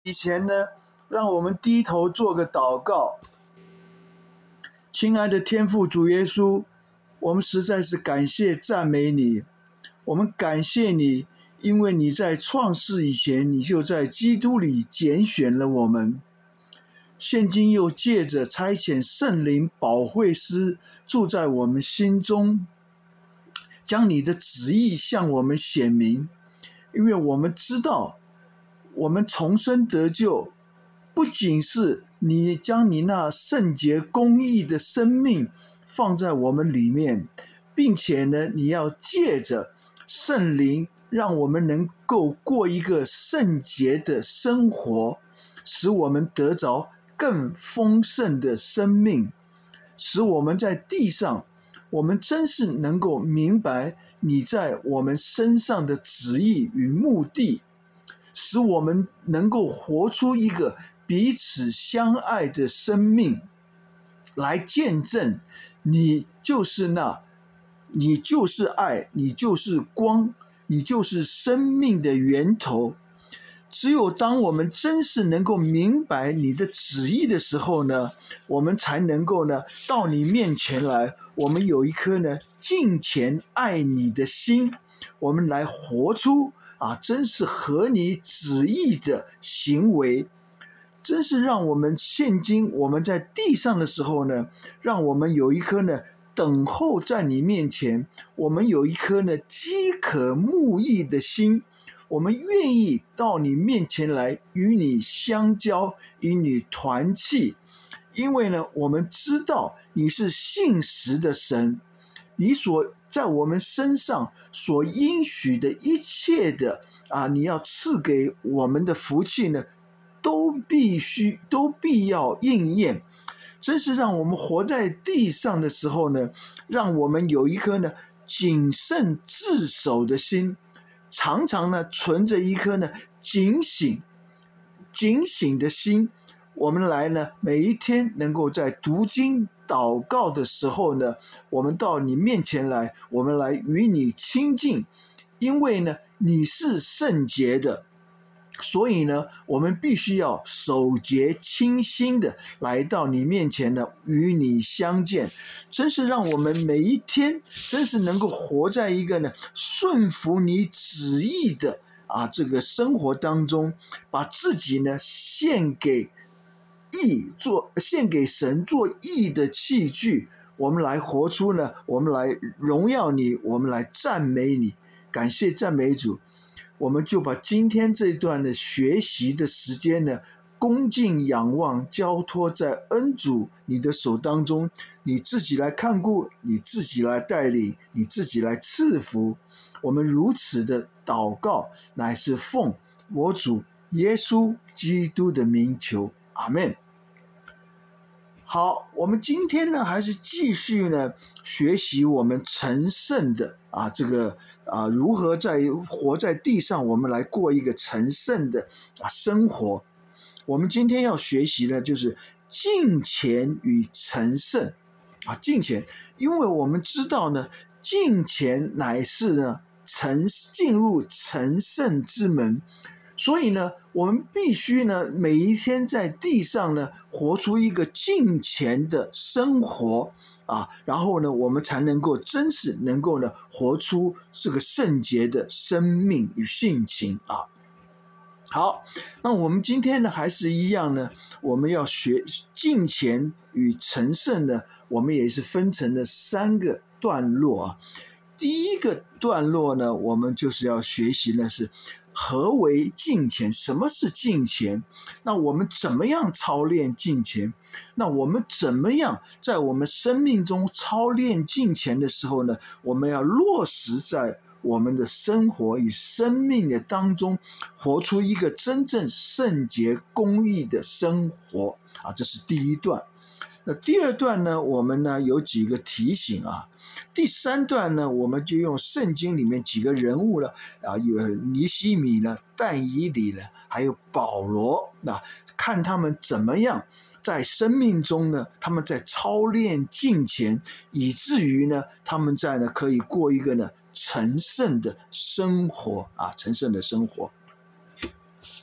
以前呢，让我们低头做个祷告。亲爱的天父主耶稣，我们实在是感谢赞美你，我们感谢你，因为你在创世以前，你就在基督里拣选了我们，现今又借着差遣圣灵保惠师住在我们心中，将你的旨意向我们显明。因为我们知道，我们重生得救，不仅是你将你那圣洁公义的生命放在我们里面，并且呢，你要借着圣灵让我们能够过一个圣洁的生活，使我们得着更丰盛的生命，使我们在地上，我们真是能够明白你在我们身上的旨意与目的，使我们能够活出一个彼此相爱的生命，来见证你就是爱，你就是光，你就是生命的源头。只有当我们真是能够明白你的旨意的时候呢，我们才能够呢到你面前来，我们有一颗呢敬虔爱你的心，我们来活出真是合你旨意的行为。真是让我们现今我们在地上的时候呢，让我们有一颗呢等候在你面前，我们有一颗呢饥渴慕义的心，我们愿意到你面前来与你相交，与你团契。因为呢，我们知道你是信实的神，你所在我们身上所应许的一切的你要赐给我们的福气呢，都必要应验。真是让我们活在地上的时候呢，让我们有一颗呢谨慎自守的心，常常呢存着一颗呢警醒的心，我们来呢每一天能够在读经祷告的时候呢，我们到你面前来，我们来与你亲近。因为呢你是圣洁的，所以呢我们必须要守洁清心的来到你面前呢与你相见。真是让我们每一天真是能够活在一个呢顺服你旨意的这个生活当中，把自己呢献给神做义的器具，我们来活出呢，我们来荣耀你，我们来赞美你。感谢赞美主，我们就把今天这段的学习的时间呢，恭敬仰望交托在恩主你的手当中，你自己来看顾，你自己来带领，你自己来赐福。我们如此的祷告，乃是奉我主耶稣基督的名求，阿们。好，我们今天呢还是继续呢学习我们成圣的这个如何活在地上，我们来过一个成圣的生活。我们今天要学习的就是敬虔与成圣敬虔，因为我们知道呢，敬虔乃是呢进入成圣之门。所以呢，我们必须呢，每一天在地上呢，活出一个敬虔的生活然后呢，我们才能够真实能够呢，活出这个圣洁的生命与性情好，那我们今天呢，还是一样呢，我们要学敬虔与成圣呢，我们也是分成了3个段落第一个段落呢，我们就是要学习呢是何为敬虔，什么是敬虔？那我们怎么样操练敬虔？那我们怎么样在我们生命中操练敬虔的时候呢，我们要落实在我们的生活与生命的当中，活出一个真正圣洁公义的生活这是第一段。那第二段呢，我们呢有几个提醒第3段呢，我们就用圣经里面几个人物了有尼西米呢、但以理呢，还有保罗看他们怎么样在生命中呢，他们在操练敬虔，以至于呢，他们在呢可以过一个呢成圣的生活成圣的生活。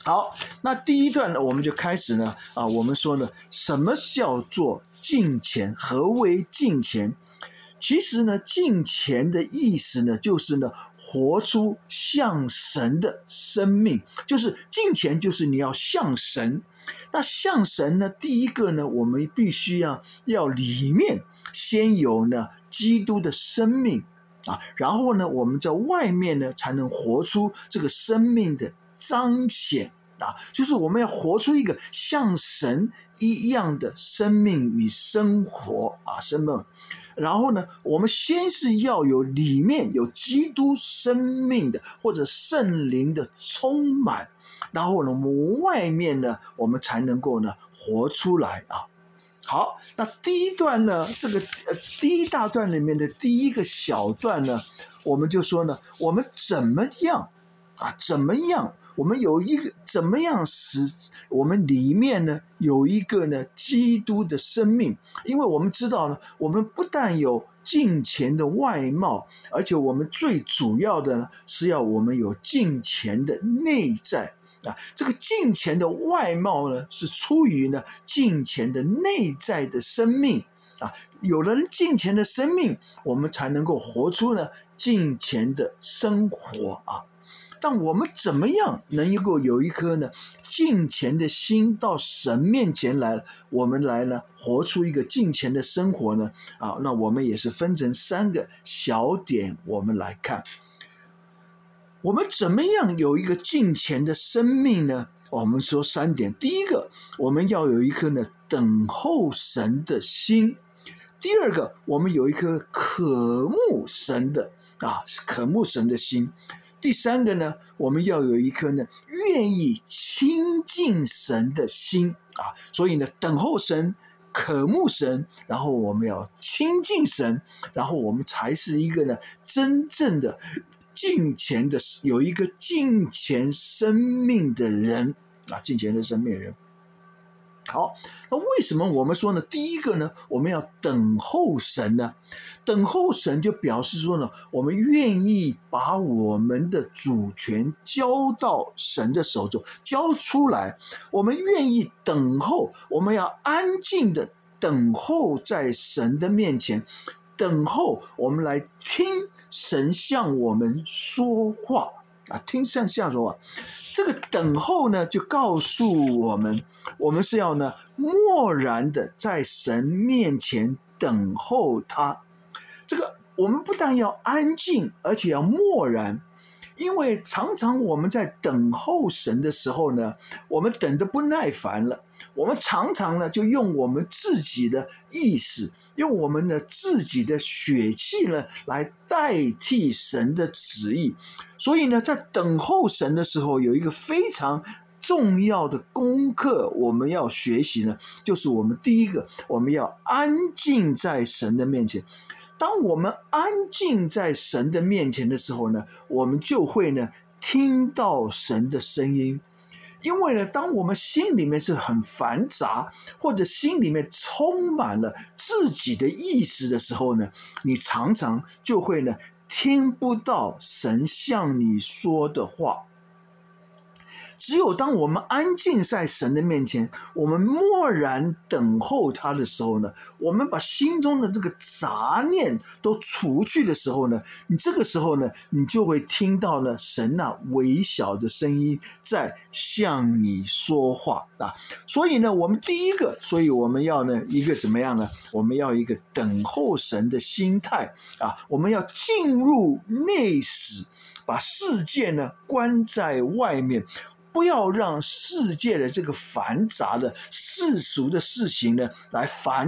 好，那第一段呢，我们就开始呢，我们说呢，什么叫做敬虔？何为敬虔？其实呢，敬虔的意思呢，就是呢，活出像神的生命，就是敬虔，就是你要像神。那像神呢，第一个呢，我们必须要里面先有呢基督的生命然后呢，我们在外面呢才能活出这个生命的彰显就是我们要活出一个像神一样的生命与生活生命。然后呢，我们先是要有里面有基督生命的或者圣灵的充满，然后呢，我们外面呢，我们才能够呢活出来好，那第一段呢，这个第一大段里面的第一个小段呢，我们就说呢，我们怎么样，我们有一个怎么样使我们里面呢有一个呢基督的生命，因为我们知道呢，我们不但有敬虔的外貌，而且我们最主要的呢是要我们有敬虔的内在这个敬虔的外貌呢是出于呢敬虔的内在的生命有了敬虔的生命，我们才能够活出呢敬虔的生活但我们怎么样能够有一颗呢敬虔的心到神面前来，我们来呢活出一个敬虔的生活呢那我们也是分成3个小点，我们来看我们怎么样有一个敬虔的生命呢？我们说3点，第一个，我们要有一颗呢等候神的心；第二个，我们有一颗渴慕神的心；第三个呢，我们要有一颗呢愿意亲近神的心所以呢，等候神。渴慕神，然后我们要亲近神，然后我们才是一个呢真正的敬虔的，有一个敬虔生命的人敬虔的生命的人。好，那为什么我们说呢？第一个呢，我们要等候神呢？等候神就表示说呢，我们愿意把我们的主权交到神的手中，交出来。我们愿意等候，我们要安静的等候在神的面前，等候我们来听神向我们说话听神向说话。这个等候呢，就告诉我们，我们是要呢默然的在神面前等候他。这个我们不但要安静，而且要默然。因为常常我们在等候神的时候呢，我们等得不耐烦了，我们常常呢就用我们自己的意识，用我们的自己的血气呢来代替神的旨意。所以呢，在等候神的时候，有一个非常重要的功课我们要学习呢，就是我们第一个，我们要安静在神的面前。当我们安静在神的面前的时候呢，我们就会呢听到神的声音。因为呢，当我们心里面是很繁杂，或者心里面充满了自己的意识的时候呢，你常常就会呢听不到神向你说的话。只有当我们安静在神的面前，我们默然等候他的时候呢，我们把心中的这个杂念都除去的时候呢，你这个时候呢，你就会听到呢神微小的声音在向你说话所以呢，我们第一个，所以我们要呢一个怎么样呢？我们要一个等候神的心态我们要进入内室，把世界呢关在外面。不要让世界的这个繁杂的世俗的事情呢来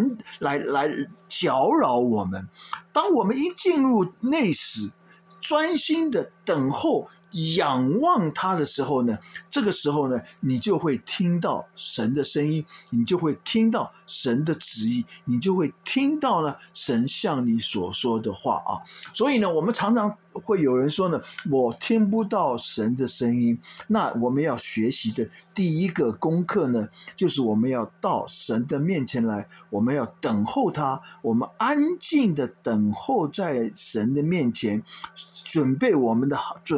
搅扰我们。当我们一进入内室，专心的等候仰望他的时候呢，这个时候呢，你就会听到神的声音，你就会听到神的旨意，你就会听到呢神向你所说的话所以呢，我们常常会有人说呢，我听不到神的声音。那我们要学习的第一个功课呢，就是我们要到神的面前来，我们要等候他，我们安静的等候在神的面前，准备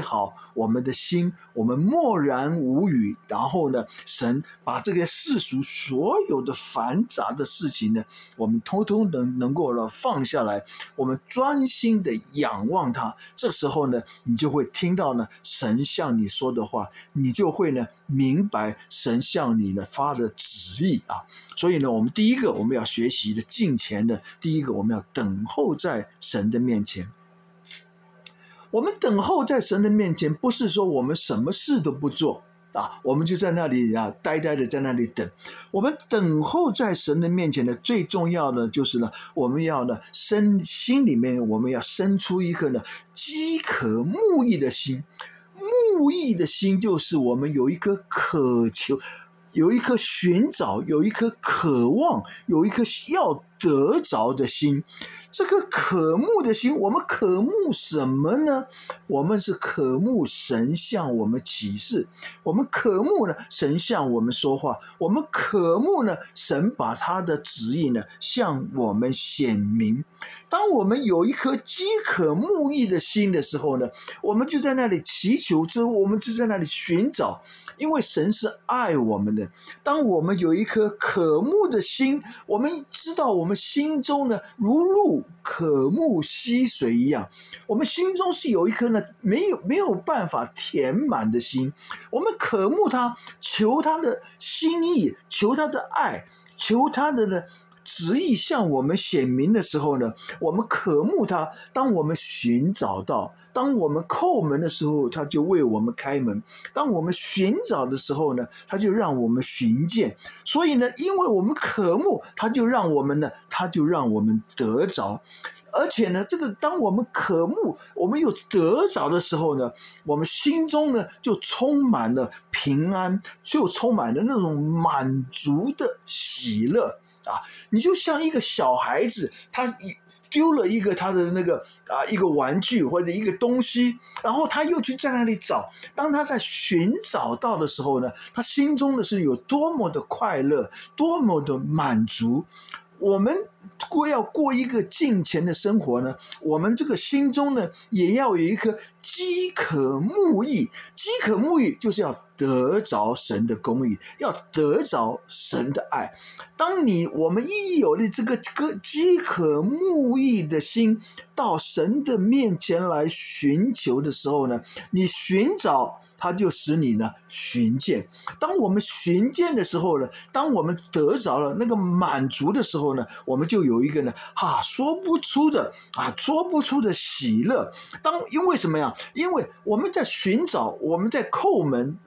好我们的心，我们默然无语，然后呢，神把这个世俗所有的繁杂的事情呢，我们通通能够放下来，我们专心的仰望他。这时候呢，你就会听到呢神向你说的话，你就会呢明白神向你呢发的旨意啊。所以呢，我们第一个我们要学习的敬虔的，第一个我们要等候在神的面前。我们等候在神的面前，不是说我们什么事都不做啊，我们就在那里啊呆呆的在那里等。我们等候在神的面前呢，最重要的就是呢，我们要呢心里面我们要生出一个呢饥渴慕义的心。慕义的心就是我们有一颗渴求，有一颗寻找，有一颗渴望，有一颗要得着的心。这个渴慕的心，我们渴慕什么呢？我们是渴慕神向我们启示，我们渴慕呢神向我们说话，我们渴慕呢神把他的旨意呢向我们显明。当我们有一颗饥渴慕义的心的时候呢，我们就在那里祈求，我们就在那里寻找，因为神是爱我们的。当我们有一颗渴慕的心，我们知道我们心中呢如鹿渴慕溪水一样，我们心中是有一颗呢没有办法填满的心，我们渴慕他，求他的心意，求他的爱，求他的呢旨意向我们显明的时候呢，我们渴慕他。当我们寻找到，当我们叩门的时候，他就为我们开门；当我们寻找的时候呢，他就让我们寻见。所以呢，因为我们渴慕，他就让我们得着。而且呢，这个当我们渴慕，我们有得着的时候呢，我们心中呢就充满了平安，就充满了那种满足的喜乐啊！你就像一个小孩子，他丢了一个他的那个一个玩具或者一个东西，然后他又去在那里找。当他在寻找到的时候呢，他心中的是有多么的快乐，多么的满足。我们要过一个敬虔的生活呢，我们这个心中呢也要有一颗饥渴慕义。饥渴慕义就是要得着神的公义，要得着神的爱。当我们一有了这个饥渴慕义的心，到神的面前来寻求的时候呢，你寻找，他就使你呢寻见。当我们寻见的时候呢，当我们得着了那个满足的时候呢，我们就有一个呢说不出的喜乐。因为什么呀？因为我们在寻找，我们在叩门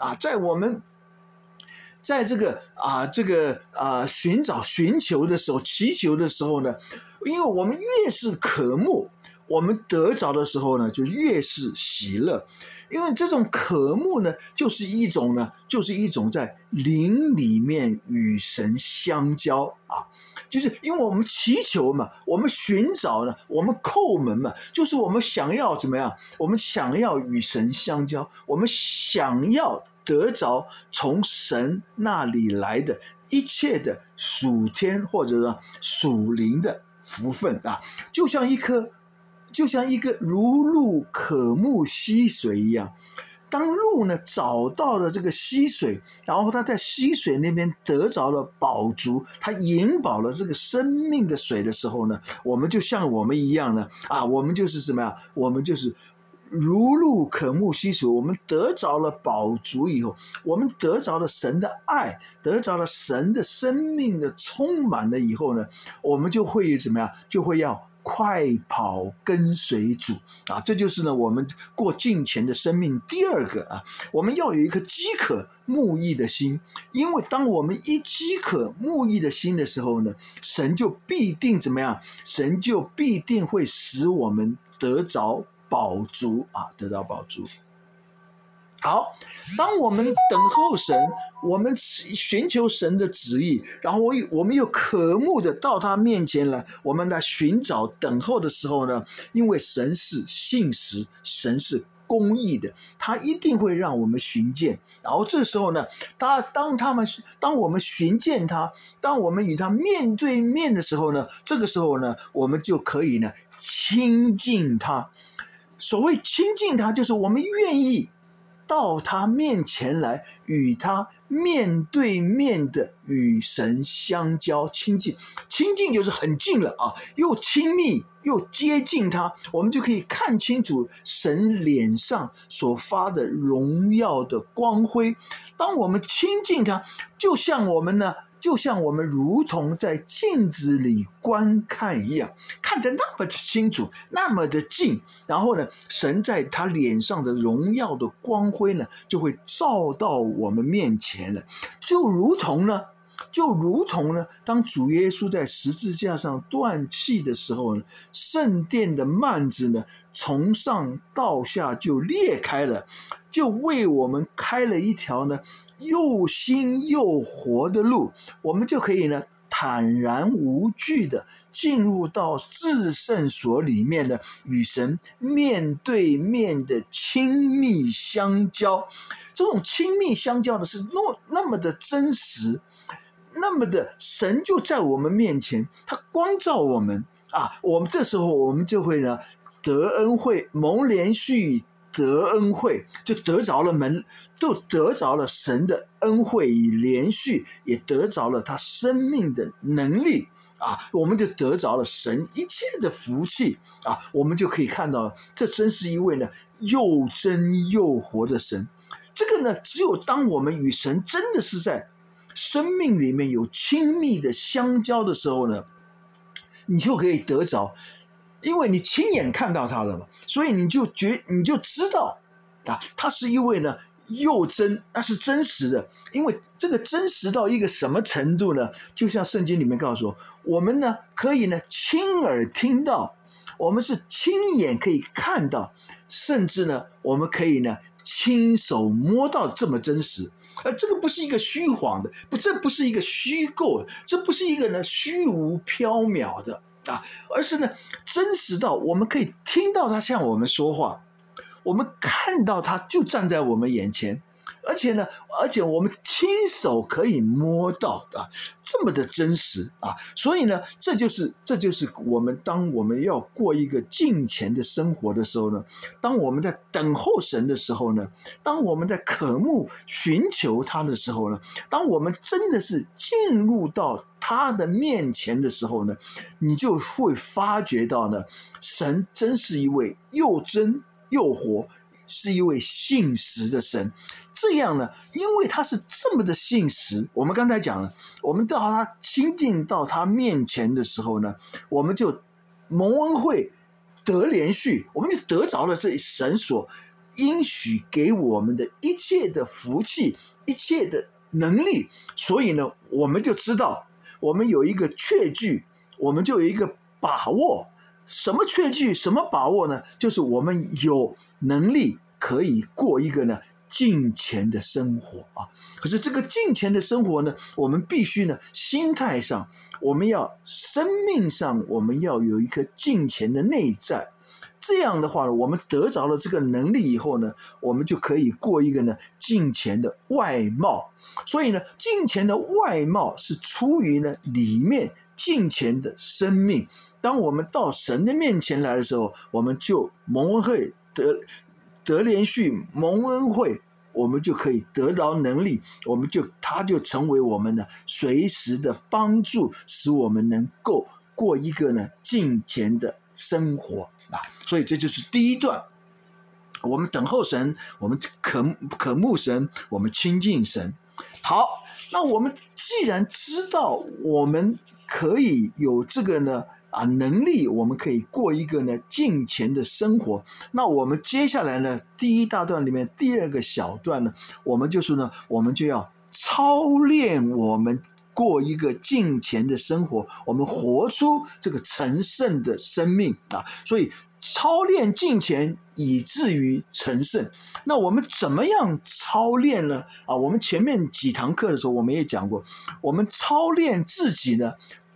在这个寻求的时候，祈求的时候呢，因为我们越是渴慕，我们得着的时候呢，就越是喜乐。因为这种渴慕呢，就是一种在灵里面与神相交啊，就是因为我们祈求嘛，我们寻找呢，我们叩门嘛，就是我们想要怎么样？我们想要与神相交，我们想要得着从神那里来的一切的属天或者说属灵的福分啊，就像一个如鹿渴慕溪水一样。当鹿呢找到了这个溪水，然后他在溪水那边得着了饱足，他饮饱了这个生命的水的时候呢，我们就像我们一样呢我们就是什么呀？我们就是如鹿渴慕溪水。我们得着了饱足以后，我们得着了神的爱，得着了神的生命的充满了以后呢，我们就会怎么样？就会要快跑跟随主这就是呢我们过敬虔的生命第二个我们要有一颗饥渴慕义的心。因为当我们一饥渴慕义的心的时候呢，神就必定怎么样？神就必定会使我们得着饱足得到饱足。好，当我们等候神，我们寻求神的旨意，然后我们又渴慕的到他面前来，我们来寻找等候的时候呢，因为神是信实，神是公义的，他一定会让我们寻见。然后这时候呢，当我们寻见他，当我们与他面对面的时候呢，这个时候呢，我们就可以呢亲近他。 所谓亲近他，就是我们愿意到他面前来，与他面对面的与神相交亲近。亲近就是很近了啊，又亲密又接近他，我们就可以看清楚神脸上所发的荣耀的光辉。当我们亲近他，就像我们如同在镜子里观看一样，看得那么的清楚，那么的近。然后呢，神在他脸上的荣耀的光辉呢，就会照到我们面前了。就如同呢，当主耶稣在十字架上断气的时候呢，圣殿的幔子呢，从上到下就裂开了，就为我们开了一条呢又新又活的路，我们就可以呢坦然无惧的进入到至圣所里面的与神面对面的亲密相交。这种亲密相交的是那么的真实，那么的神就在我们面前，他光照我们啊，我们这时候我们就会呢得恩惠，蒙连续得恩惠，就得着了神的恩惠与连续，也得着了他生命的能力啊，我们就得着了神一切的福气啊，我们就可以看到，这真是一位呢又真又活的神。这个呢，只有当我们与神真的是在生命里面有亲密的相交的时候呢，你就可以得着，因为你亲眼看到他了嘛，所以你就知道啊，他是一位呢又真，那是真实的。因为这个真实到一个什么程度呢？就像圣经里面告诉我们呢可以呢亲耳听到，我们是亲眼可以看到，甚至呢我们可以呢亲手摸到，这么真实。这个不是一个虚晃的，这不是一个虚构的，这不是一个呢虚无缥缈的啊，而是呢真实到我们可以听到他向我们说话，我们看到他就站在我们眼前，而且我们亲手可以摸到啊，这么的真实啊。所以呢，这就是当我们要过一个敬虔的生活的时候呢，当我们在等候神的时候呢，当我们在渴慕寻求他的时候呢，当我们真的是进入到他的面前的时候呢，你就会发觉到呢，神真是一位又真又活，是一位信实的神。这样呢，因为他是这么的信实，我们刚才讲了，我们到他亲近到他面前的时候呢，我们就蒙恩惠得连续，我们就得着了这神所应许给我们的一切的福气，一切的能力。所以呢，我们就知道，我们有一个确据，我们就有一个把握。什么确据，什么把握呢？就是我们有能力可以过一个呢敬虔的生活啊。可是这个敬虔的生活呢，我们必须呢心态上，我们要生命上，我们要有一颗敬虔的内在。这样的话，我们得着了这个能力以后呢，我们就可以过一个呢敬虔的外貌。所以呢，敬虔的外貌是出于呢里面敬虔的生命。当我们到神的面前来的时候，我们就蒙恩惠得连续蒙恩惠，我们就可以得到能力，他就成为我们的随时的帮助，使我们能够过一个呢敬虔的生活啊。所以这就是第一段，我们等候神，我们渴慕神，我们亲近神。好，那我们既然知道我们可以有这个呢能力，我们可以过一个呢敬虔的生活。那我们接下来呢，第一大段里面第二个小段呢，我们就要操练我们过一个敬虔的生活，我们活出这个成圣的生命啊。所以操练敬虔以至于成圣。那我们怎么样操练呢？我们前面几堂课的时候我们也讲过，我们操练自己呢，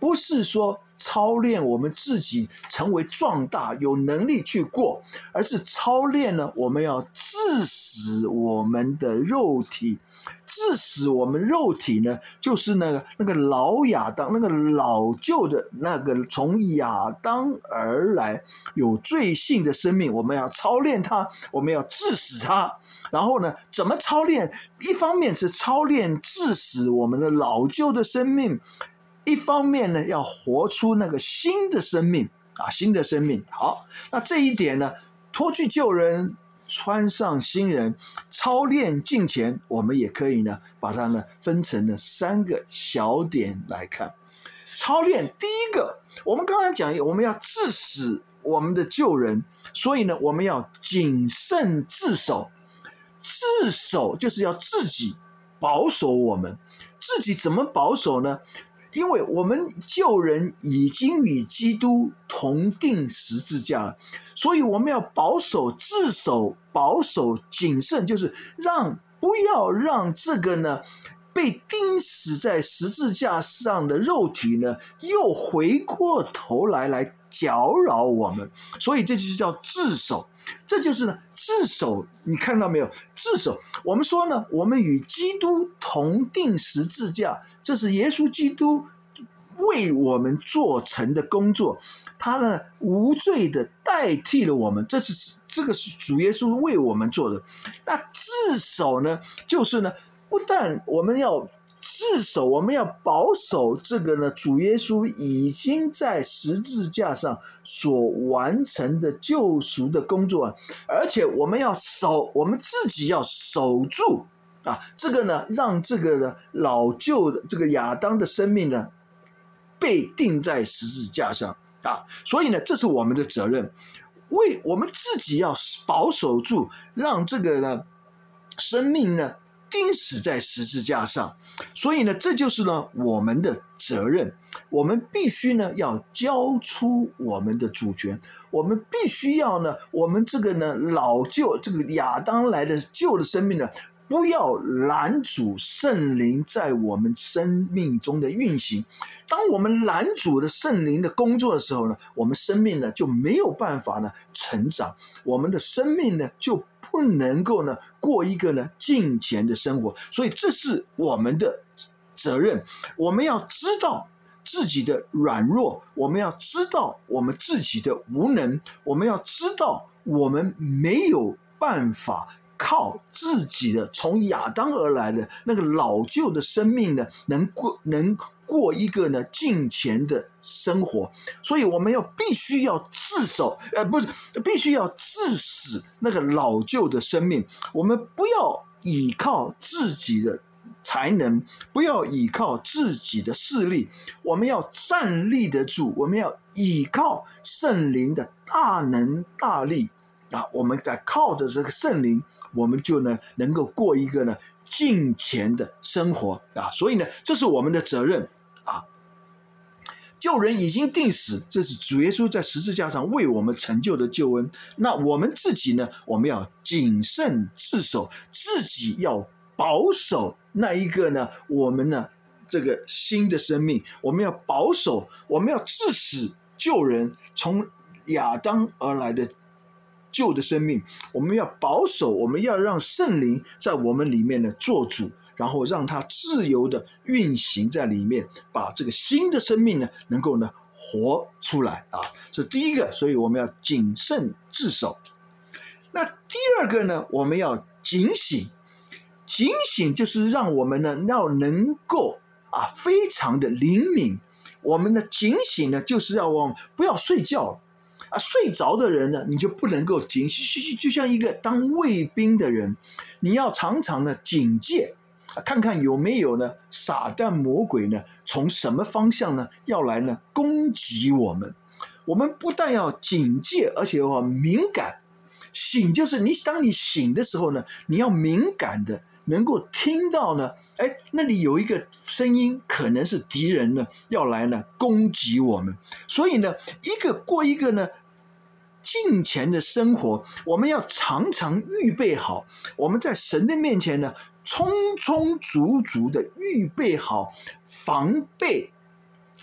不是说操练我们自己成为壮大有能力去过，而是操练呢，我们要致死我们的肉体。致死我们肉体呢，就是那个老亚当，那个老旧的那个从亚当而来有罪性的生命，我们要操练它，我们要致死它。然后呢，怎么操练？一方面是操练致死我们的老旧的生命，一方面呢，要活出那个新的生命啊，新的生命。好，那这一点呢，脱去旧人，穿上新人，操练敬虔，我们也可以呢，把它呢分成了3个小点来看。操练第一个，我们刚才讲，我们要致死我们的旧人，所以呢，我们要谨慎自守。自守就是要自己保守我们，自己怎么保守呢？因为我们旧人已经与基督同定十字架了，所以我们要保守自守，保守谨慎，就是不要让这个呢被钉死在十字架上的肉体呢又回过头来搅扰我们，所以这就是叫自守。这就是呢自守，你看到没有？自守，我们说呢，我们与基督同定十字架，这是耶稣基督为我们做成的工作，他呢无罪的代替了我们，这个是主耶稣为我们做的。那自守呢，就是呢，不但我们要自守，我们要保守这个呢，主耶稣已经在十字架上所完成的救赎的工作，而且我们自己要守住啊，这个呢，让这个呢老旧的这个亚当的生命呢被钉在十字架上啊，所以呢，这是我们的责任，为我们自己要保守住，让这个呢生命呢钉死在十字架上。所以呢，这就是呢我们的责任，我们必须呢要交出我们的主权，我们必须要呢，我们这个呢老旧这个亚当来的旧的生命呢，不要拦阻圣灵在我们生命中的运行。当我们拦阻了圣灵的工作的时候呢，我们生命呢就没有办法呢成长，我们的生命呢就不能够呢过一个呢敬虔的生活。所以这是我们的责任，我们要知道自己的软弱，我们要知道我们自己的无能，我们要知道我们没有办法靠自己的从亚当而来的那个老旧的生命呢，能过一个呢敬虔的生活。所以我们必须要自守，必须要致死那个老旧的生命。我们不要依靠自己的才能，不要依靠自己的势力，我们要站立得住，我们要依靠圣灵的大能大力啊！我们在靠着这个圣灵，我们就呢能够过一个呢敬虔的生活啊！所以呢，这是我们的责任啊！救人已经定死，这是主耶稣在十字架上为我们成就的救恩。那我们自己呢，我们要谨慎自守，自己要保守那一个呢，我们呢这个新的生命，我们要保守，我们要致死救人从亚当而来的旧的生命，我们要保守，我们要让圣灵在我们里面呢做主，然后让它自由的运行在里面，把这个新的生命呢能够呢活出来啊，这是第一个。所以我们要谨慎自守。那第二个呢，我们要警醒。警醒就是让我们呢要能够非常的灵敏。我们的警醒呢，就是要不要睡觉睡着的人呢，你就不能够警醒。就像一个当卫兵的人，你要常常的警戒，看看有没有呢撒旦魔鬼呢从什么方向呢要来呢攻击我们。我们不但要警戒，而且要敏感。醒就是当你醒的时候呢，你要敏感的能够听到呢，那里有一个声音，可能是敌人呢要来呢攻击我们。所以呢，过一个呢敬虔的生活，我们要常常预备好，我们在神的面前呢充充足足的预备好防备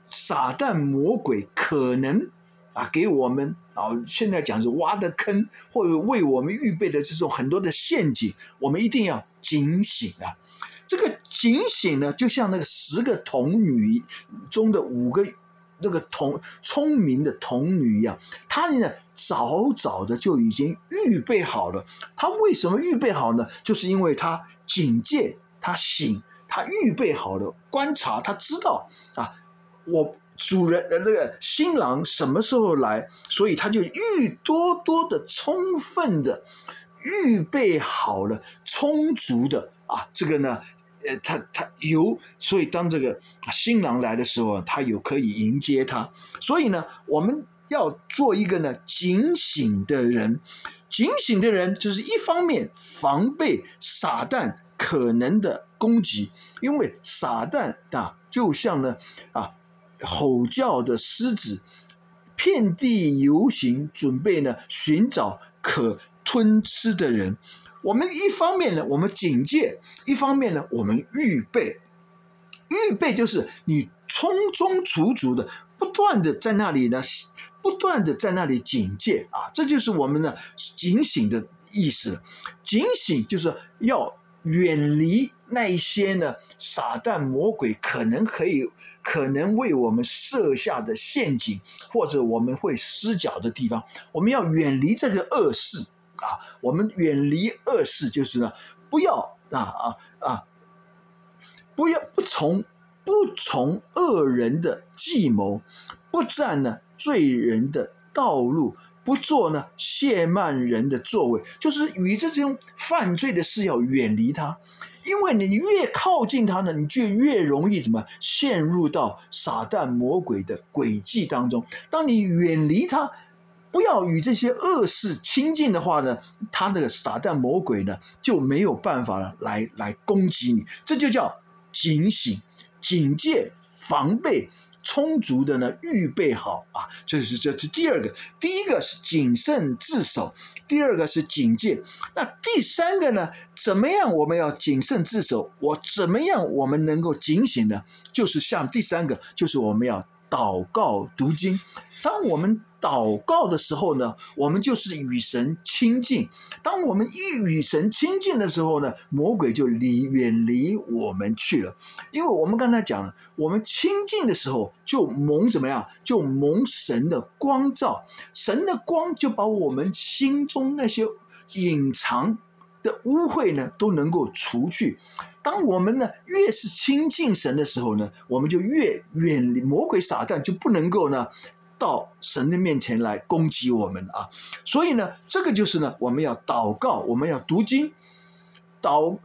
撒旦魔鬼可能给我们现在讲是挖的坑，或者为我们预备的这种很多的陷阱，我们一定要警醒啊！这个警醒呢，就像那个10个童女中的5个那个聪明的童女一样，她呢早早的就已经预备好了。她为什么预备好呢？就是因为她警戒，她醒，她预备好了，观察，她知道我主人的那个新郎什么时候来，所以他就多的充分的预备好了，充足的这个呢他所以当这个新郎来的时候，他可以迎接他。所以呢，我们要做一个呢警醒的人。警醒的人就是一方面防备撒旦可能的攻击，因为撒旦就像呢吼叫的狮子，遍地游行，准备呢寻找可吞吃的人。我们一方面呢，我们警戒；一方面呢，我们预备。预备就是你充充足的，不断的在那里警戒这就是我们呢警醒的意思。警醒就是要远离那一些呢撒旦魔鬼可能为我们设下的陷阱，或者我们会失脚的地方。我们要远离这个恶事我们远离恶事就是呢，不要不从恶人的计谋，不占呢罪人的道路，不做呢亵慢人的作为，就是与这种犯罪的事要远离他。因为你越靠近他呢，你就越容易陷入到撒旦魔鬼的诡计当中。当你远离他，不要与这些恶事亲近的话呢，他的撒旦魔鬼呢就没有办法来攻击你。这就叫警醒、警戒、防备，充足的呢预备好这是第二个。第一个是谨慎自守，第二个是警戒。那第三个呢，怎么样我们要谨慎自守？怎么样我们能够警醒呢？就是像第三个，就是我们要祷告读经。当我们祷告的时候呢，我们就是与神亲近。当我们一与神亲近的时候呢，魔鬼就远离我们去了。因为我们刚才讲了，我们亲近的时候就蒙怎么样？就蒙神的光照，神的光就把我们心中那些隐藏的污秽呢都能够除去。当我们呢越是亲近神的时候呢，我们就越远离魔鬼撒旦，就不能够呢到神的面前来攻击我们所以呢，这个就是呢我们要祷告，我们要读经。祷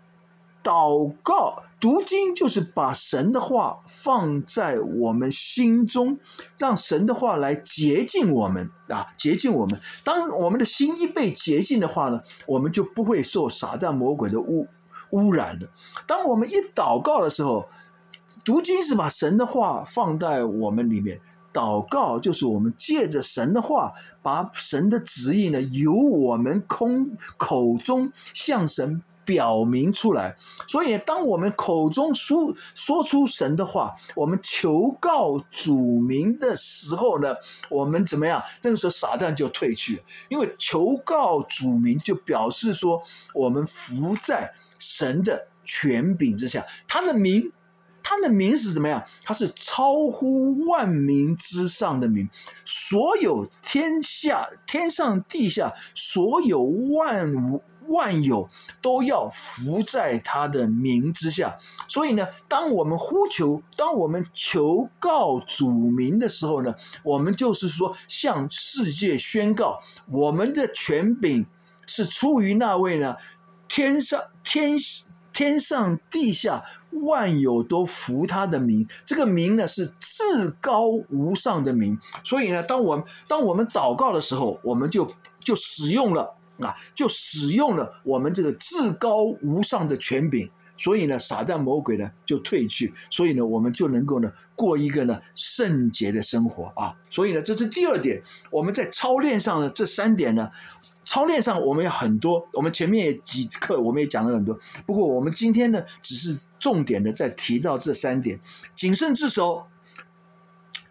告读经就是把神的话放在我们心中，让神的话来洁净我们洁净我们。当我们的心一被洁净的话呢，我们就不会受撒旦魔鬼的污染了。当我们一祷告的时候，读经是把神的话放在我们里面，祷告就是我们借着神的话，把神的旨意呢由我们口中向神表明出来。所以当我们口中说出神的话，我们求告主名的时候呢，我们怎么样？那个时候撒旦就退去了。因为求告主名就表示说我们服在神的权柄之下。他的名是怎么样？他是超乎万民之上的名，所有天上地下所有万有都要服在他的名之下。所以呢，当我们求告主名的时候呢，我们就是说向世界宣告我们的权柄是出于那位呢天上地下万有都服他的名。这个名呢是至高无上的名。所以呢，当我们祷告的时候，我们就使用了我们这个至高无上的权柄。所以呢，撒旦魔鬼呢就退去。所以呢，我们就能够呢过一个呢圣洁的生活所以呢，这是第二点。我们在操练上呢，这3点呢，操练上我们有很多，我们前面几课我们也讲了很多，不过我们今天呢只是重点的在提到这3点：谨慎自守、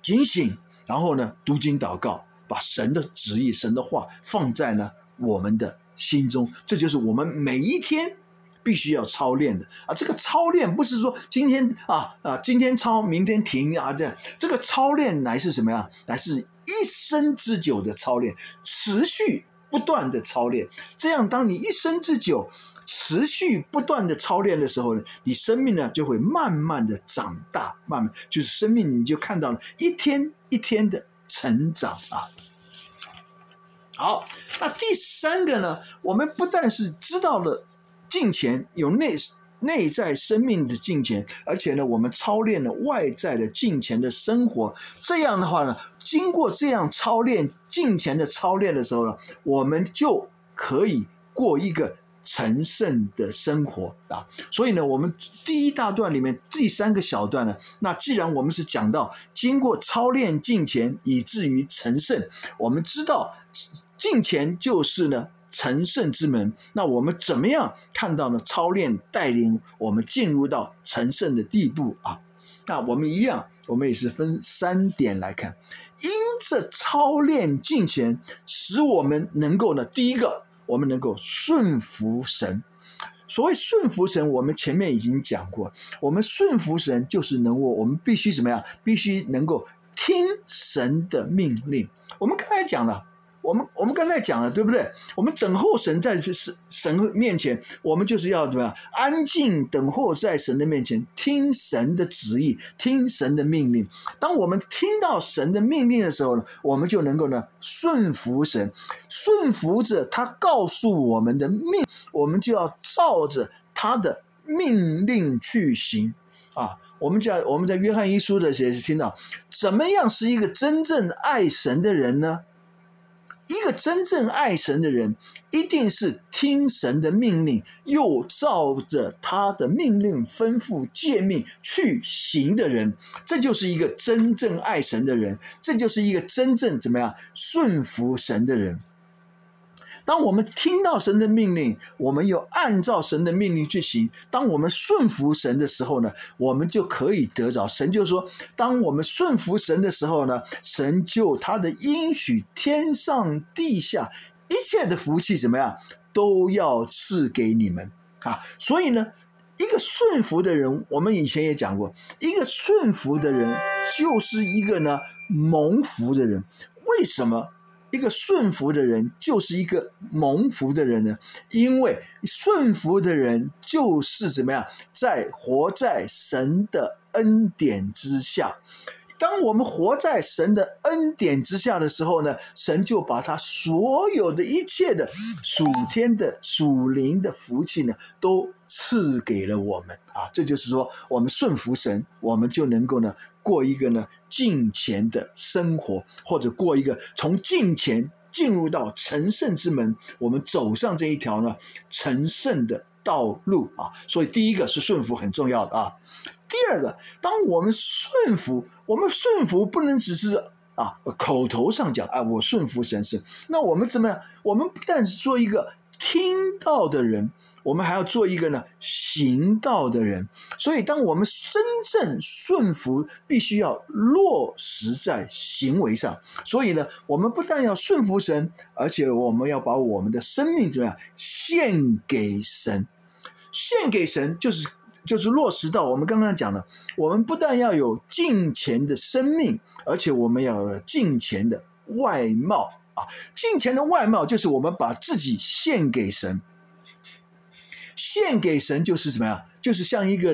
警醒，然后呢读经祷告，把神的旨意、神的话放在呢我们的心中，这就是我们每一天必须要操练的啊！这个操练不是说今天今天操，明天停啊！这个操练乃是什么呀？乃是一生之久的操练，持续不断的操练。这样，当你一生之久持续不断的操练的时候呢，你生命呢就会慢慢的长大，慢慢就是生命你就看到了一天一天的成长啊。好，那第三个呢，我们不但是知道了敬虔有内在生命的敬虔，而且呢，我们操练了外在的敬虔的生活。这样的话呢，经过这样操练敬虔的操练的时候呢，我们就可以过一个成圣的生活啊。所以呢，我们第一大段里面第三个小段呢，那既然我们是讲到经过操练敬虔以至于成圣，我们知道敬虔就是呢成圣之门，那我们怎么样看到呢？操练带领我们进入到成圣的地步啊。那我们一样，我们也是分3点来看。因着操练敬虔，使我们能够呢，第一个，我们能够顺服神。所谓顺服神，我们前面已经讲过，我们顺服神就是我们必须怎么样？必须能够听神的命令。我们刚才讲了。我们刚才讲了，对不对？我们等候神在神面前，我们就是要怎么样？安静等候在神的面前，听神的旨意，听神的命令。当我们听到神的命令的时候呢，我们就能够呢顺服神，顺服着他告诉我们的命，我们就要照着他的命令去行。我们在约翰一书的时候是听到，怎么样是一个真正爱神的人呢？一个真正爱神的人，一定是听神的命令，又照着他的命令吩咐诫命去行的人，这就是一个真正爱神的人，这就是一个真正怎么样顺服神的人。当我们听到神的命令，我们又按照神的命令去行，当我们顺服神的时候呢，我们就可以得着。神就说，当我们顺服神的时候呢，神就他的应许，天上地下一切的福气怎么样，都要赐给你们啊。所以呢，一个顺服的人，我们以前也讲过，一个顺服的人就是一个呢蒙福的人。为什么一个顺服的人就是一个蒙福的人呢？因为顺服的人就是怎么样，活在神的恩典之下。当我们活在神的恩典之下的时候呢，神就把他所有的一切的属天的属灵的福气呢，都赐给了我们啊。这就是说，我们顺服神，我们就能够呢过一个呢敬虔的生活，或者过一个从敬虔进入到成圣之门，我们走上这一条呢成圣的道路啊。所以第一个是顺服很重要的啊。第二个，当我们顺服不能只是口头上讲我顺服神是，那我们怎么样？我们不但是做一个听到的人，我们还要做一个呢行道的人。所以当我们真正顺服，必须要落实在行为上。所以呢，我们不但要顺服神，而且我们要把我们的生命怎么样献给神。献给神就是落实到我们刚刚讲的，我们不但要有敬虔的生命，而且我们要有敬虔的外貌啊。敬虔的外貌就是我们把自己献给神。献给神就是怎么样？就是像一个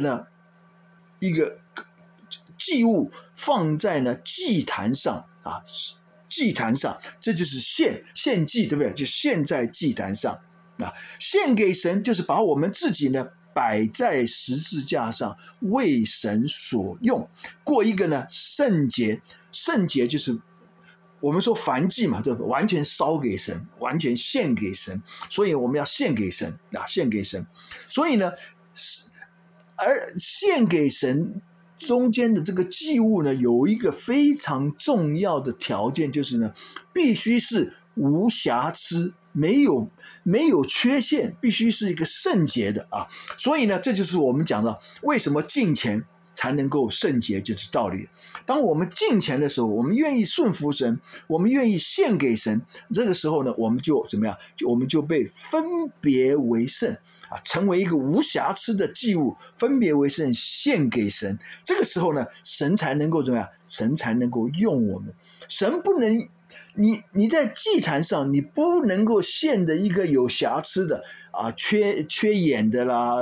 祭物放在呢祭坛上啊，祭坛上，这就是献祭，对不对？就献在祭坛上啊。献给神就是把我们自己呢摆在十字架上，为神所用，过一个呢圣洁。圣洁就是我们说燔祭嘛，对吧？完全烧给神，完全献给神。所以我们要献给神啊，献给神。所以呢，而献给神中间的这个祭物呢，有一个非常重要的条件，就是呢，必须是无瑕疵，没有缺陷，必须是一个圣洁的啊。所以呢，这就是我们讲的为什么敬虔才能够圣洁，就是道理。当我们敬虔的时候，我们愿意顺服神，我们愿意献给神，这个时候呢，我们就怎么样？我们就被分别为圣啊，成为一个无瑕疵的祭物，分别为圣，献给神。这个时候呢，神才能够怎么样？神才能够用我们。神不能，你在祭坛上，你不能够献的一个有瑕疵的啊，缺眼的啦，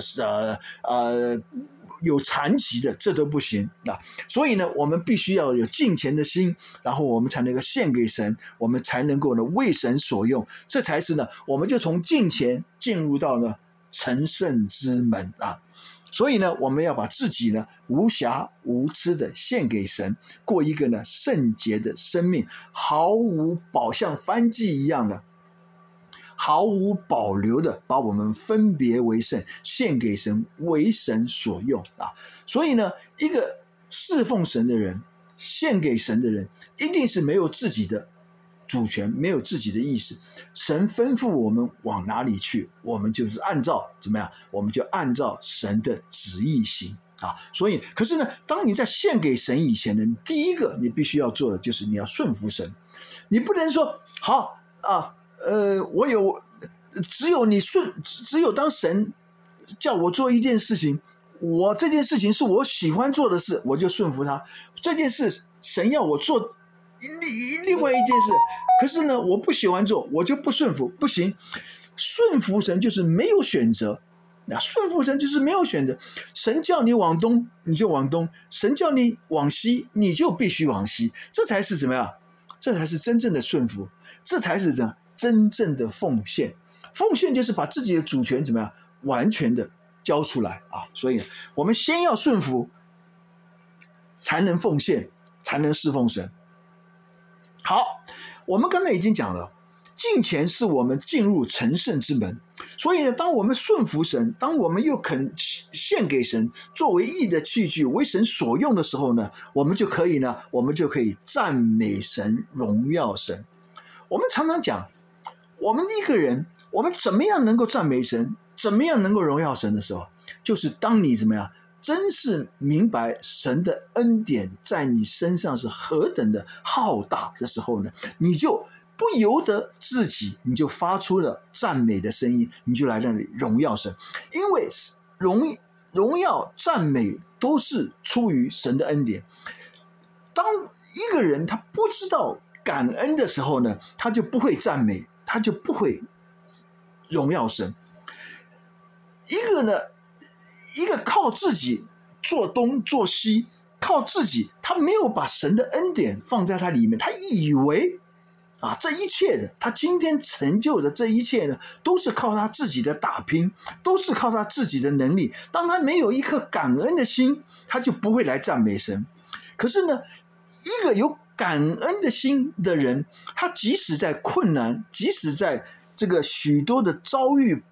有残疾的，这都不行啊。所以呢，我们必须要有敬虔的心，然后我们才能够献给神，我们才能够呢为神所用。这才是呢，我们就从敬虔进入到呢成圣之门啊。所以呢，我们要把自己呢无瑕无疵的献给神，过一个呢圣洁的生命，毫无像燔祭一样的，毫无保留的把我们分别为圣，献给神，为神所用啊。所以呢，一个侍奉神的人，献给神的人，一定是没有自己的主权，没有自己的意识。神吩咐我们往哪里去，我们就是按照怎么样，我们就按照神的旨意行啊。所以，可是呢，当你在献给神以前呢，第一个你必须要做的就是你要顺服神。你不能说好啊，只有当神叫我做一件事情，这件事情是我喜欢做的事，我就顺服他。这件事神要我做另外一件事，可是呢，我不喜欢做，我就不顺服，不行。顺服神就是没有选择，顺服神就是没有选择。神叫你往东，你就往东；神叫你往西，你就必须往西。这才是怎么样？这才是真正的顺服，这才是真正的奉献。奉献就是把自己的主权怎么样，完全的交出来啊！所以我们先要顺服，才能奉献，才能侍奉神。好，我们刚才已经讲了，敬虔是我们进入成圣之门。所以呢，当我们顺服神，当我们又肯献给神，作为义的器具，为神所用的时候呢，我们就可以赞美神，荣耀神。我们常常讲，我们一个人，我们怎么样能够赞美神，怎么样能够荣耀神的时候，就是当你怎么样，真是明白神的恩典在你身上是何等的浩大的时候呢，你就不由得自己，你就发出了赞美的声音，你就来让你荣耀神。因为荣耀赞美都是出于神的恩典。当一个人他不知道感恩的时候呢，他就不会赞美，他就不会荣耀神。一个靠自己做东做西，靠自己，他没有把神的恩典放在他里面，他以为这一切的，他今天成就的这一切呢，都是靠他自己的打拼，都是靠他自己的能力。当他没有一颗感恩的心，他就不会来赞美神。可是呢，一个有感恩的心的人，他即使在困难，即使在这个许多的遭遇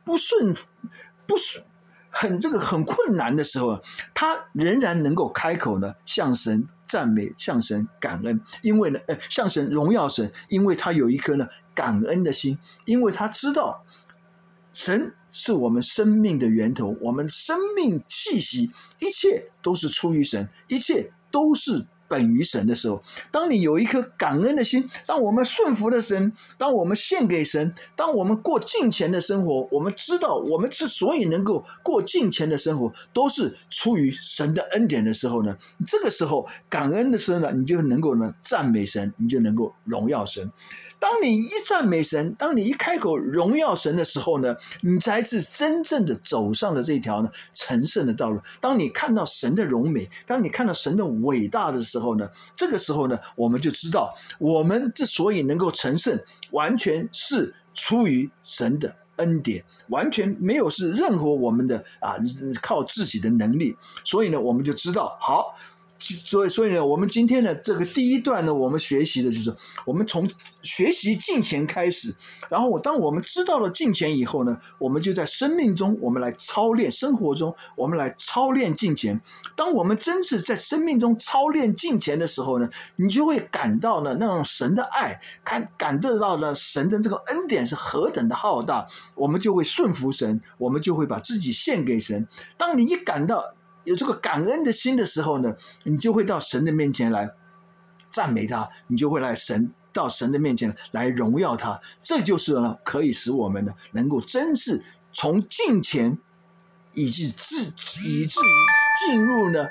很困难的时候，他仍然能够开口呢，向神赞美，向神感恩，因为呢，向神荣耀神，因为他有一颗呢感恩的心，因为他知道神是我们生命的源头，我们生命气息，一切都是出于神，一切都是本于神的时候，当你有一颗感恩的心，当我们顺服了神，当我们献给神，当我们过敬虔的生活，我们知道我们之所以能够过敬虔的生活，都是出于神的恩典的时候呢，这个时候感恩的时候呢，你就能够呢赞美神，你就能够荣耀神。当你一赞美神，当你一开口荣耀神的时候呢，你才是真正的走上了这条呢成圣的道路。当你看到神的荣美，当你看到神的伟大的时候呢，这个时候呢，我们就知道我们之所以能够成圣，完全是出于神的恩典，完全没有是任何我们的靠自己的能力。所以呢，我们就知道好。所以呢，我们今天的这个第一段呢，我们学习的就是我们从学习敬虔开始，然后当我们知道了敬虔以后呢，我们就在生命中我们来操练，生活中我们来操练敬虔。当我们真是在生命中操练敬虔的时候呢，你就会感到呢那种神的爱，感得到呢神的这个恩典是何等的浩大，我们就会顺服神，我们就会把自己献给神。当你一感到有这个感恩的心的时候呢，你就会到神的面前来赞美他，你就会到神的面前来荣耀他。这就是呢，可以使我们呢能够真是从敬虔以至于进入呢，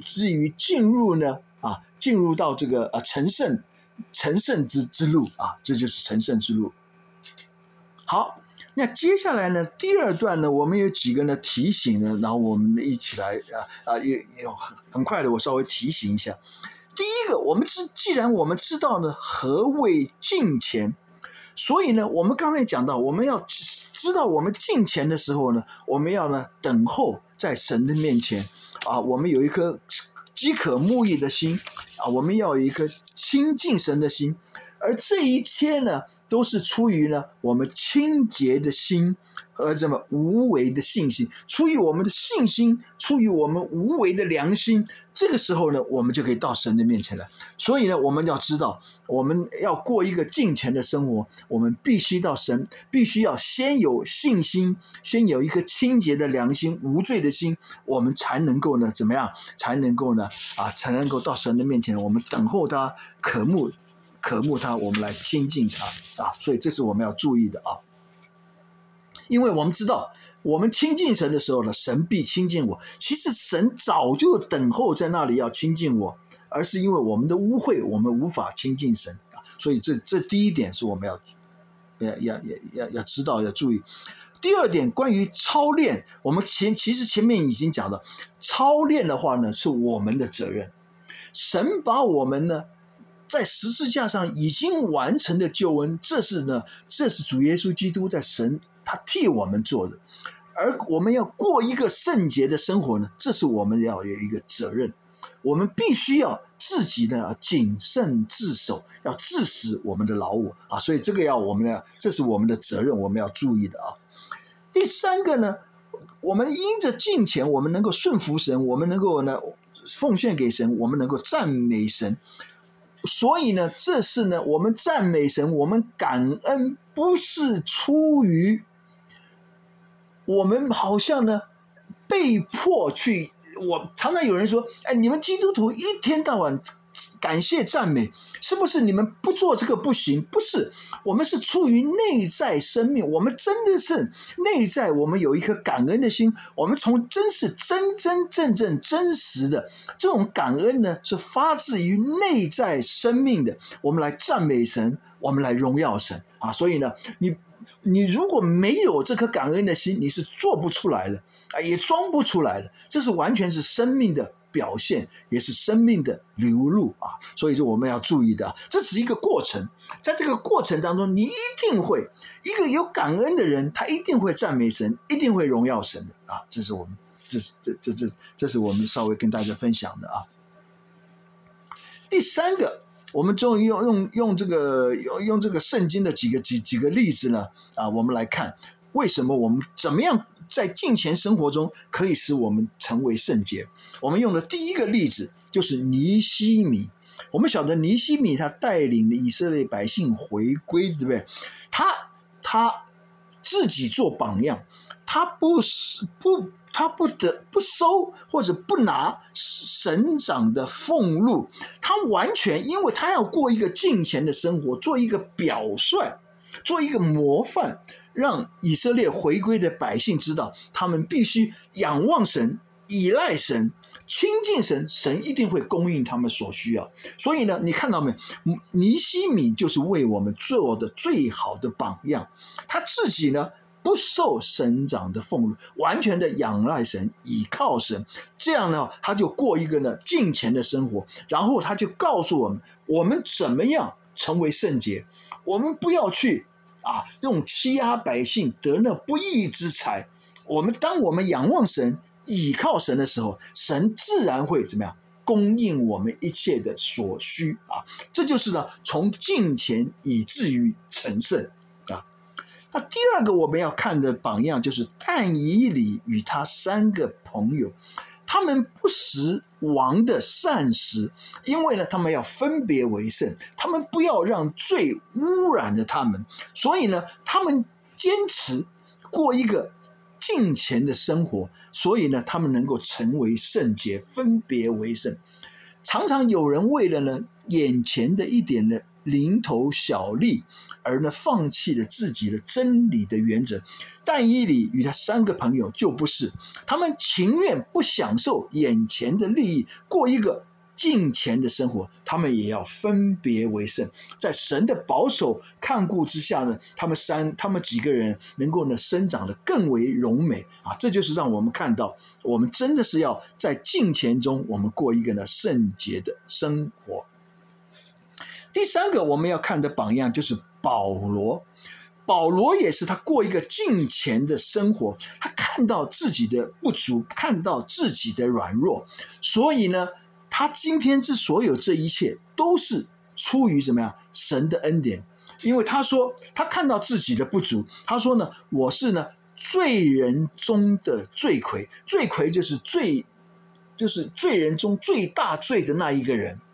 进入到这个成圣之路啊，这就是成圣之路。好，那接下来呢，第二段呢，我们有几个呢提醒呢，然后我们一起来也很快的，我稍微提醒一下。第一个，既然我们知道呢何谓敬虔，所以呢，我们刚才讲到，我们要知道我们敬虔的时候呢，我们要呢等候在神的面前啊，我们有一颗饥渴慕义的心啊，我们要有一颗亲近神的心，而这一切呢，都是出于呢我们清洁的心和这么无为的信心，出于我们的信心，出于我们无为的良心，这个时候呢，我们就可以到神的面前来。所以呢，我们要知道，我们要过一个敬虔的生活，我们必须要先有信心，先有一颗清洁的良心、无罪的心，我们才能够呢怎么样？才能够到神的面前，我们等候他，渴慕他，我们来亲近他啊！所以这是我们要注意的啊。因为我们知道，我们亲近神的时候呢，神必亲近我。其实神早就等候在那里要亲近我，而是因为我们的污秽，我们无法亲近神啊。所以这第一点是我们要知道要注意。第二点，关于操练，我们其实前面已经讲了，操练的话呢是我们的责任。神把我们呢在十字架上已经完成的救恩，这是主耶稣基督在神他替我们做的，而我们要过一个圣洁的生活呢，这是我们要有一个责任，我们必须要自己呢谨慎自守，要治死我们的老我啊，所以这个这是我们的责任，我们要注意的啊。第三个呢，我们因着敬虔，我们能够顺服神，我们能够呢奉献给神，我们能够赞美神。所以呢，这是呢我们赞美神，我们感恩，不是出于我们好像呢被迫去。我常常有人说，你们基督徒一天到晚感谢赞美，是不是你们不做这个不行？不是，我们是出于内在生命，我们真的是内在我们有一颗感恩的心，我们是真正真实的这种感恩呢，是发自于内在生命的，我们来赞美神，我们来荣耀神啊！所以呢，你如果没有这颗感恩的心，你是做不出来的啊，也装不出来的，这是完全是生命的表现，也是生命的流露啊，所以说我们要注意的，这是一个过程，在这个过程当中，你一定会一个有感恩的人，他一定会赞美神，一定会荣耀神的啊，这是我们稍微跟大家分享的啊。第三个，我们终于用这个圣经的几个例子呢啊，我们来看为什么我们怎么样在敬虔生活中可以使我们成为圣洁。我们用的第一个例子就是尼希米。我们晓得尼希米他带领的以色列百姓回归，对不对？他自己做榜样，他不收或者不拿省长的俸禄，他完全因为他要过一个敬虔的生活，做一个表率，做一个模范，让以色列回归的百姓知道，他们必须仰望神，依赖神，亲近神，神一定会供应他们所需要。所以呢，你看到没？尼希米就是为我们做的最好的榜样。他自己呢不受省长的俸禄，完全的仰赖神，倚靠神，这样呢他就过一个呢敬虔的生活，然后他就告诉我们，我们怎么样成为圣洁，我们不要去用欺压百姓得那不义之财。当我们仰望神，倚靠神的时候，神自然会怎么样供应我们一切的所需啊！这就是呢从敬虔以至于成圣啊。那第二个我们要看的榜样就是但以理与他3个朋友，他们不食王的膳食，因为呢他们要分别为圣，他们不要让罪污染了他们，所以呢他们坚持过一个敬虔的生活，所以呢，他们能够成为圣洁，分别为圣。常常有人为了呢眼前的一点的蝇头小利，而呢放弃了自己的真理的原则。但以理与他3个朋友就不是，他们情愿不享受眼前的利益，过一个敬虔的生活，他们也要分别为圣。在神的保守看顾之下呢，他们几个人能够呢生长得更为荣美啊！这就是让我们看到，我们真的是要在敬虔中，我们过一个呢圣洁的生活。第3个我们要看的榜样就是保罗。保罗也是他过一个敬虔的生活，他看到自己的不足，看到自己的软弱，所以呢他今天之所有这一切都是出于怎么样？神的恩典。因为他说他看到自己的不足，他说呢，我是呢罪人中的罪魁，罪魁就是罪人中最大罪的那一个人。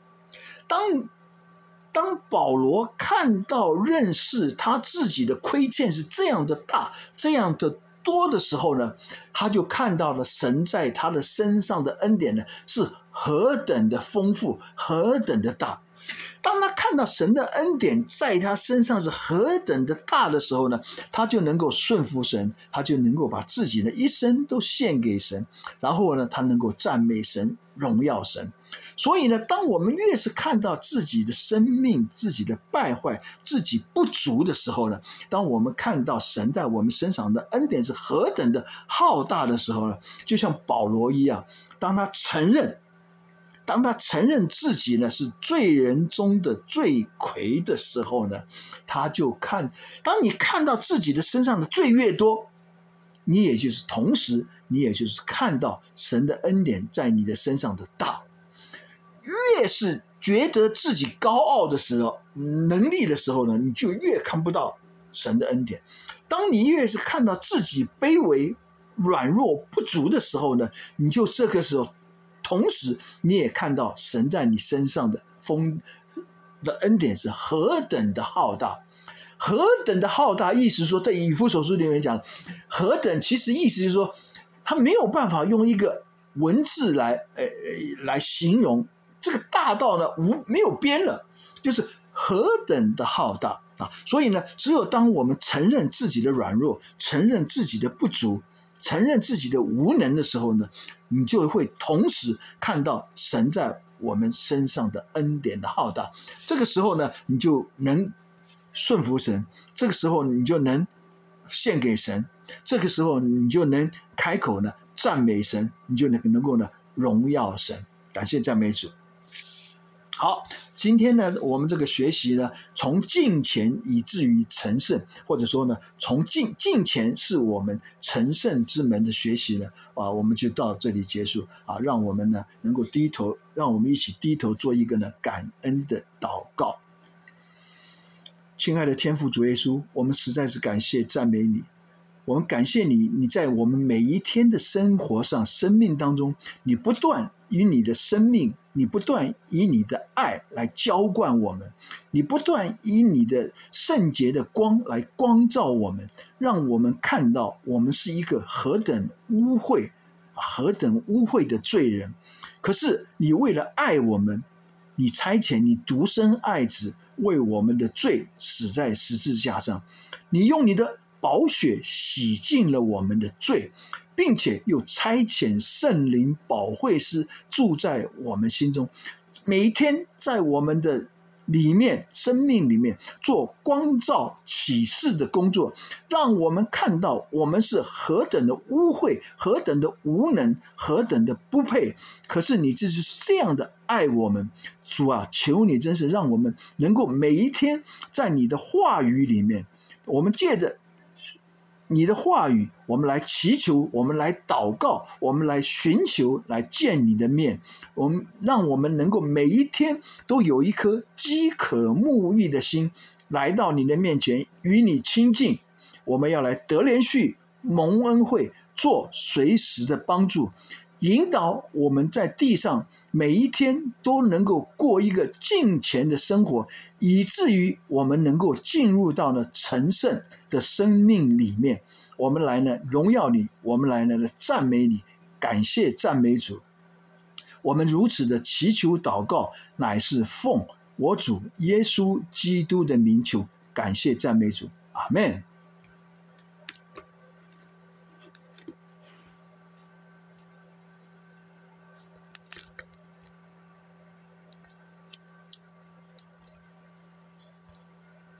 当保罗看到认识他自己的亏欠是这样的大，这样的多的时候呢，他就看到了神在他的身上的恩典呢是何等的丰富，何等的大。当他看到神的恩典在他身上是何等的大的时候呢，他就能够顺服神，他就能够把自己的一生都献给神，然后呢，他能够赞美神，荣耀神。所以呢，当我们越是看到自己的生命、自己的败坏、自己不足的时候呢，当我们看到神在我们身上的恩典是何等的浩大的时候呢，就像保罗一样，当他承认自己呢是罪人中的罪魁的时候呢，他就当你看到自己的身上的罪越多，你也就是看到神的恩典在你的身上的大。越是觉得自己高傲的时候，能力的时候呢，你就越看不到神的恩典。当你越是看到自己卑微、软弱、不足的时候呢，你就这个时候同时你也看到神在你身上的恩典是何等的浩大。何等的浩大，意思说在以弗所书里面讲何等，其实意思就是说他没有办法用一个文字来形容，这个大到呢没有边了，就是何等的浩大啊！所以呢，只有当我们承认自己的软弱，承认自己的不足，承认自己的无能的时候呢，你就会同时看到神在我们身上的恩典的浩大。这个时候呢，你就能顺服神，这个时候你就能献给神，这个时候你就能开口呢赞美神，你就能够呢荣耀神。感谢赞美主。好，今天呢，我们这个学习呢，从敬虔以至于成圣，或者说呢，从敬虔是我们成圣之门的学习呢，我们就到这里结束啊，让我们呢能够低头，让我们一起低头做一个呢感恩的祷告。亲爱的天父主耶稣，我们实在是感谢赞美你，我们感谢你，你在我们每一天的生活上、生命当中，你不断以你的生命，你不断以你的爱来浇灌我们，你不断以你的圣洁的光来光照我们，让我们看到我们是一个何等污秽的罪人。可是你为了爱我们，你差遣你独生爱子为我们的罪死在十字架上，你用你的宝血洗净了我们的罪，并且又差遣圣灵保惠师住在我们心中，每一天在我们的里面生命里面做光照启示的工作，让我们看到我们是何等的污秽，何等的无能，何等的不配，可是你就是这样的爱我们。主啊，求你真是让我们能够每一天在你的话语里面，我们借着你的话语，我们来祈求，我们来祷告，我们来寻求，来见你的面，让我们能够每一天都有一颗饥渴慕义的心，来到你的面前与你亲近。我们要来得连续蒙恩惠，做随时的帮助，引导我们在地上每一天都能够过一个敬虔的生活，以至于我们能够进入到了成圣的生命里面。 我们来呢荣耀你，我们来呢赞美你，感谢赞美主。我们如此的祈求祷告，乃是奉我主耶稣基督的名求，感谢赞美主，阿们。